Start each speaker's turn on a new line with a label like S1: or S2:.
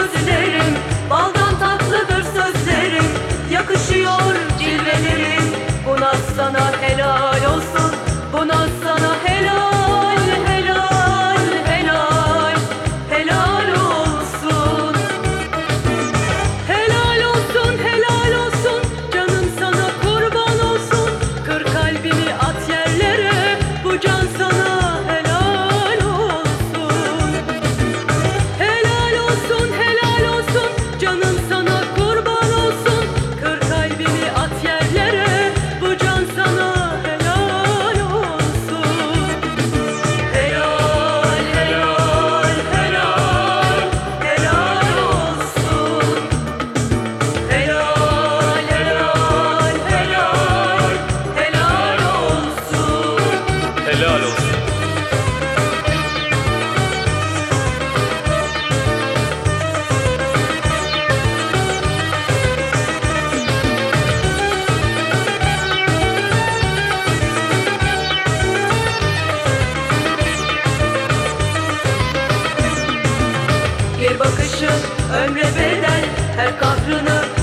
S1: gözlerin, baldan tatlıdır sözlerin, yakışıyor cilvelerin. Buna sana helal olsun, buna sana helal, helal, helal, helal olsun. Helal olsun, helal olsun, canım sana kurban olsun. Kır kalbimi at yerlere, bu can sana helal olsun. Helal olsun, helal olsun, canım sana kurban olsun. Kır kalbimi at yerlere, bu can sana helal olsun. Helal, helal, helal, helal olsun. Helal, helal, helal, helal olsun.
S2: Helal olsun.
S1: Bir bakışın ömre bedel, her kahrını